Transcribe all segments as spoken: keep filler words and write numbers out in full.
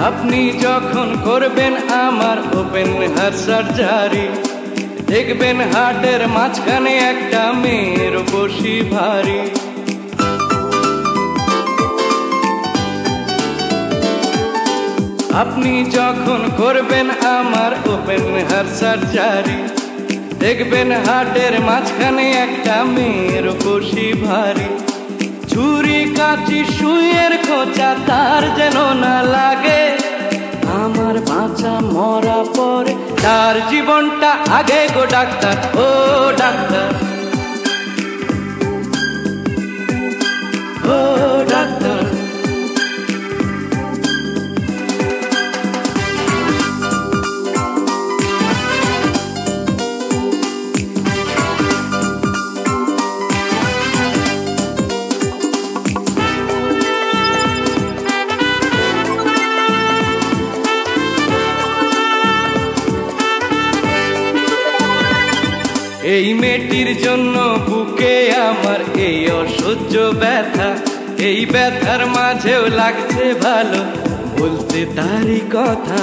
আপনি যখন করবেন আমার ওপেন হার্ট সার্জারি, দেখবেন হার্টের মাঝখানে একটা মেয়ের বসি ভারী। আপনি যখন করবেন আমার ওপেন হার্ট সার্জারি, দেখবেন হার্টের মাঝখানে একটা মেয়ের বসি ভারী। ছুরি কাঁচি সুইয়ের খোঁচা তার যেন না লাগে, আমার বাঁচা মরা পরে তার জীবনটা আগে গো ডাক্তার, ও ডাক্তার, ও ডাক্তার। এই মেয়েটির জন্য বুকে আমার এই অসহ্য ব্যথা, এই ব্যথার মাঝেও লাগছে ভালো বলতে তারই কথা।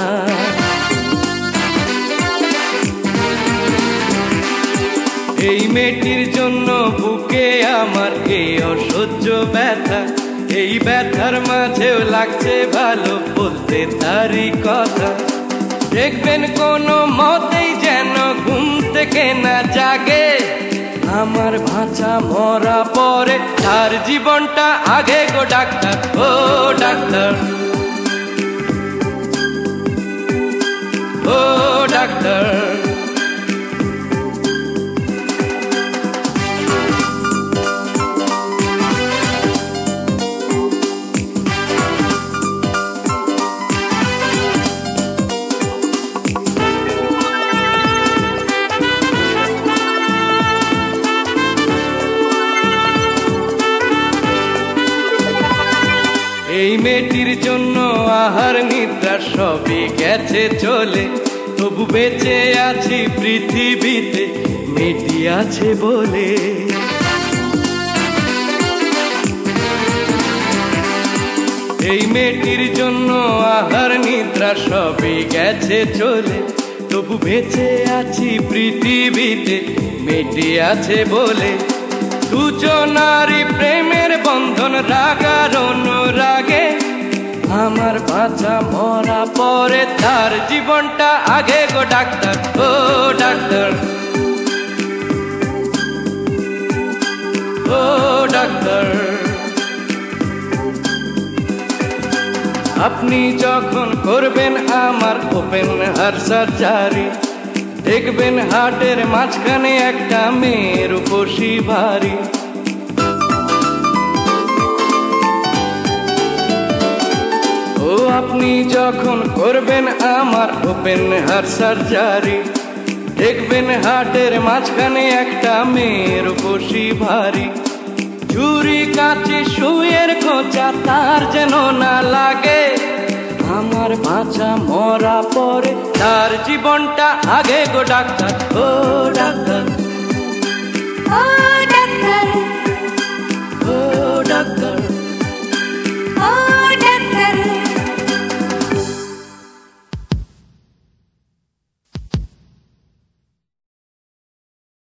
এই মেয়েটির জন্য বুকে আমার এই অসহ্য ব্যথা, এই ব্যথার মাঝেও লাগছে ভালো বলতে তারই কথা। দেখবেন কোনো মতেই যেন ঘুম থেকে না জাগে, আমার ভাঁচা মরা পরে তার জীবনটা আগে গো ডাক্তার, ও ডাক্তার, ও ডাক্তার। এই মেয়েটির জন্য আহার নিদ্রা সবই গেছে চলে, তবু বেঁচে আছি পৃথিবীতে মেয়েটি আছে বলে। এই মেয়েটির জন্য আহার নিদ্রা সবই গেছে চলে, তবু বেঁচে আছি পৃথিবীতে মেয়েটি আছে বলে। দুজনারই প্রেমের বন্ধন রাগার অনুরাগে, আমার বাঁচা মরা পরে তার জীবনটা আগে গো ডাক্তার, ও ডাক্তার, ও ডাক্তার। আপনি যখন করবেন আমার ওপেন হার্ট সার্জারি, দেখবেন হার্টের মাঝখানে একটা মেয়ের বসি ভারী। ও আপনি যখন করবেন আমার ওপেন হার্ট সার্জারি, দেখবেন হার্টের মাঝখানে একটা মেয়ের বসি ভারী। ছুরি কাঁচি সুইয়ের খোঁচা তার যেন না লাগে, আমার বাঁচা মরা পরে তার জীবনটা আগে গো ডাক্তার, ও ডাক্তার।